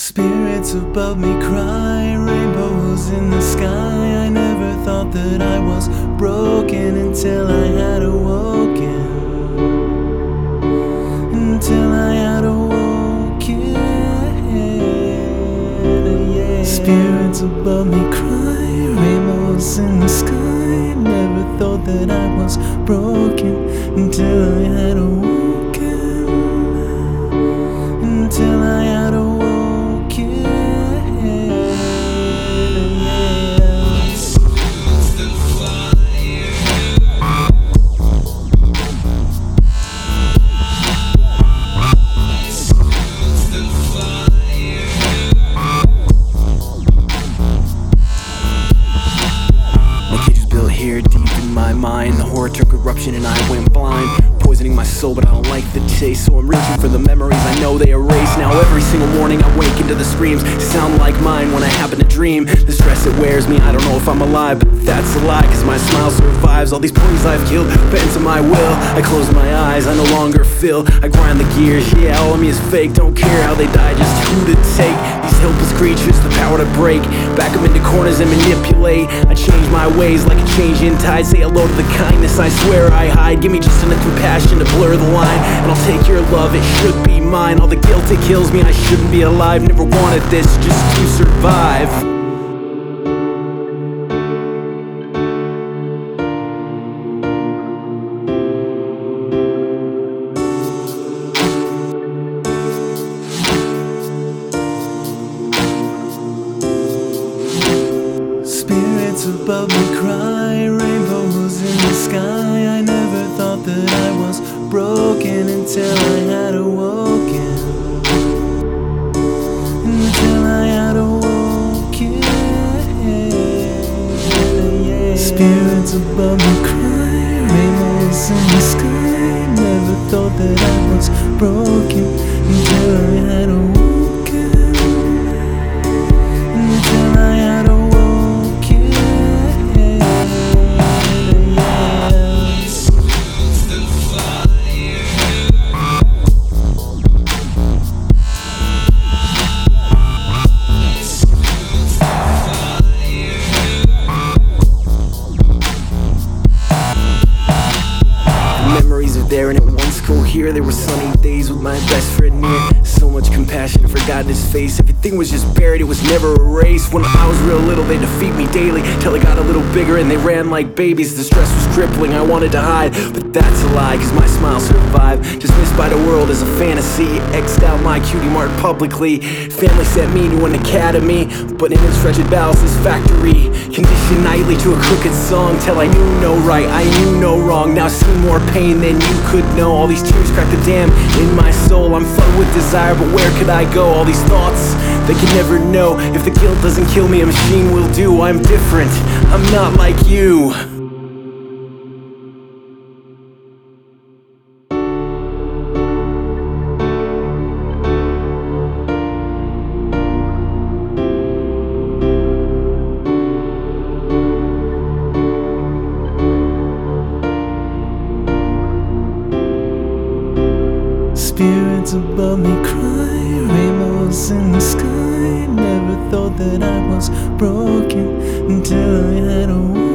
Spirits above me cry, rainbows in the sky. I never thought that I was broken until I had awoken. Until I had awoken, yeah. Spirits above me cry, rainbows in the sky. Never thought that I was broken until I had awoken. Until I had awoken. Here deep in my mind, the horror took eruption and I went blind, poisoning my soul, but I don't like the taste. So I'm reaching for the memories I know they erase. Now every single morning I wake into the screams sound like mine when I happen to dream. The stress it wears me, I don't know if I'm alive, but that's a lie, cause my smile survives all these ponies I've killed, bent to my will. I close my eyes, I no longer feel. I grind the gears, yeah, all of me is fake. Don't care how they die, just who to take. These helpless creatures, the power to break, back them into corners and manipulate. I change my ways like a changing tide. Say hello to the kindness I swear I hide. Give me just enough compassion to blur the line, and I'll take your love, it should be mine. All the guilt, it kills me, I shouldn't be alive. Never wanted this, just to survive. Spirits above me cry, rainbows in the sky. I never thought that I was broken until I had awoken. Until I had awoken, yeah. Spirits above me cry, rainbows in the sky. Never thought that I was broken until I had awoken. Until I had awoken. Memories are there and it once cohere. There were sunny days with my best friend near. So much compassion, I forgot his face. Everything was just buried, it was never erased. When I was real little, they defeat me daily, till I got a little bigger and they ran like babies. The stress was crippling, I wanted to hide, but that's a lie, cause my smile survived. Dismissed by the world as a fantasy, X'd out my cutie mark publicly. Family sent me to an academy, but in its wretched bowels, this factory conditioned nightly to a crooked song, till I knew no right, I knew no wrong. Now I see more pain than you could know. All these tears crack the dam in my soul. I'm flooded with desire, but where could I go? All these thoughts, they can never know. If the guilt doesn't kill me, a machine will do. I'm different, I'm not like you. Spirits above me cry, rainbows in the sky. Never thought that I was broken until I had a